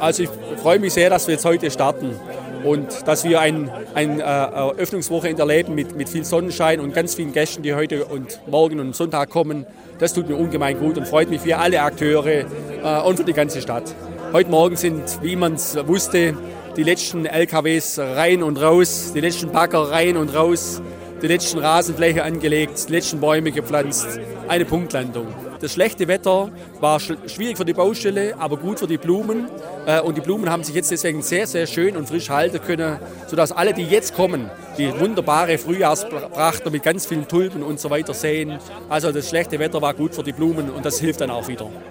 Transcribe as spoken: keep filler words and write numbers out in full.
Also ich freue mich sehr, dass wir jetzt heute starten und dass wir ein, ein äh, Eröffnungswochenende erleben mit, mit viel Sonnenschein und ganz vielen Gästen, die heute und morgen und Sonntag kommen. Das tut mir ungemein gut und freut mich für alle Akteure äh, und für die ganze Stadt. Heute Morgen sind, wie man es wusste, die letzten L K Ws rein und raus, die letzten Bagger rein und raus, die letzten Rasenfläche angelegt, die letzten Bäume gepflanzt. Eine Punktlandung. Das schlechte Wetter war schwierig für die Baustelle, aber gut für die Blumen. Und die Blumen haben sich jetzt deswegen sehr, sehr schön und frisch halten können, sodass alle, die jetzt kommen, die wunderbare Frühjahrspracht mit ganz vielen Tulpen und so weiter sehen. Also das schlechte Wetter war gut für die Blumen und das hilft dann auch wieder.